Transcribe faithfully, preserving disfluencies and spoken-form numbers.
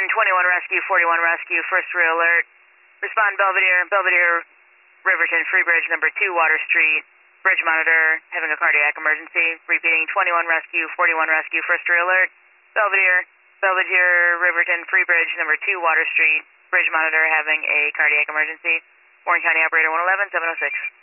twenty-one Rescue, forty-one Rescue, first re-alert. Respond Belvedere, Belvedere, Riverton, Free Bridge, number two, Water Street. Bridge monitor, having a cardiac emergency. Repeating, twenty-one Rescue, forty-one Rescue, first re-alert. Belvedere, Belvedere, Riverton, Free Bridge, number two, Water Street. Bridge monitor, having a cardiac emergency. Warren County Operator one eleven, seven oh six.